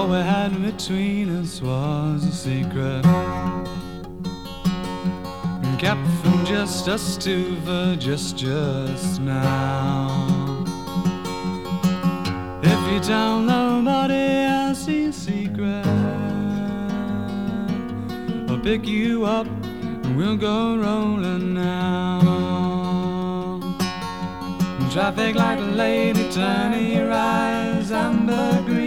All we had between us was a secret, kept from just us two for just now. If you tell nobody I see a secret, I'll pick you up and we'll go rolling now. Traffic like a lady, turning your eyes amber green.